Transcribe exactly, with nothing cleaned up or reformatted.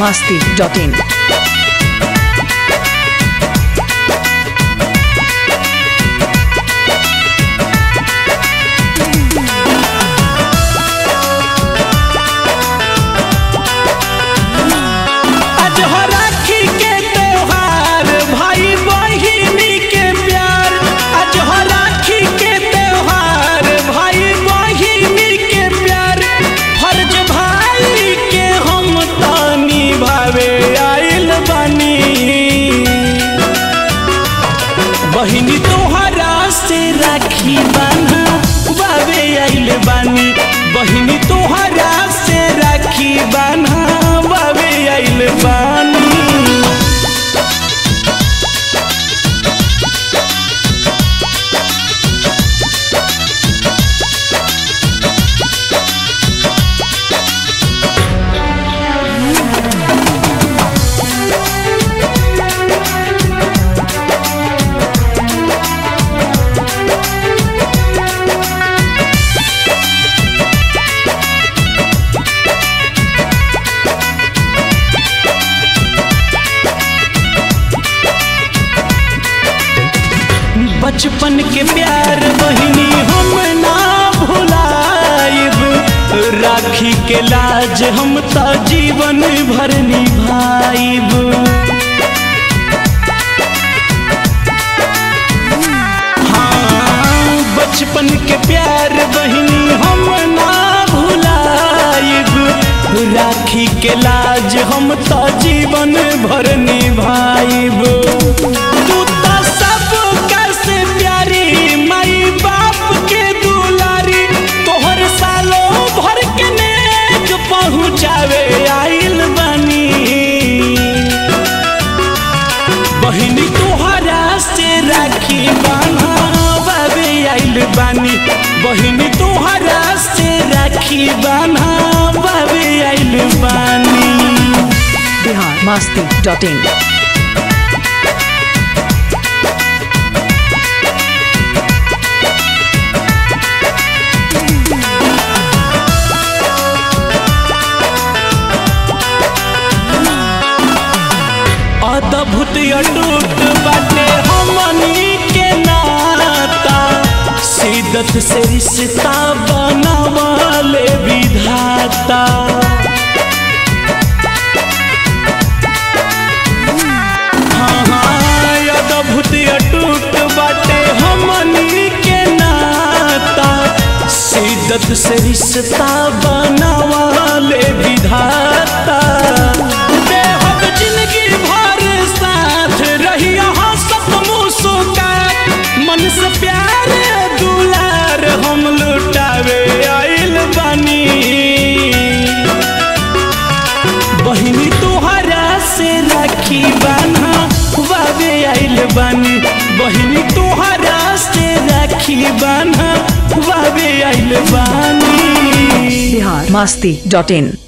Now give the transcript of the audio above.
masti dot in. बहिनी तोहरा से राखी बान्हा बाबे आइल बानी। बहिनी तोहरा से राखी बान्हा बाबे आइल बानी। बचपन के प्यार बहिनी हम ना भुलाइब। राखी के लाज हम तो जीवन भर निभाइब। हाँ, बचपन के प्यार बहिनी हम ना भुलाइब। राखी के लाज हम तो जीवन भर निभाइब। आइल बानी बहिनी तोहरा से राखी बान्हा बाबे आइल बानी। बहिनी तोहरा से राखी बान्हा बाबे आइल बानी। Bihar masti dot in. अद्भुत अटूट बाटे हमनी के नाता। सिदत से रिश्ता बनावले विधाता। हाँ हाँ, अद्भुत अटूट बाटे हमनी के नाता। सिदत से रिश्ता बनावले विधाता। मन से प्यार दुलार हम लुटावे आइल बानी। बहिनी तोहरा से राखी बान्हा बाबे आइल बानी। बहिनी तोहरा से राखी बान्हा बाबे आइल बानी। Bihar masti dot in.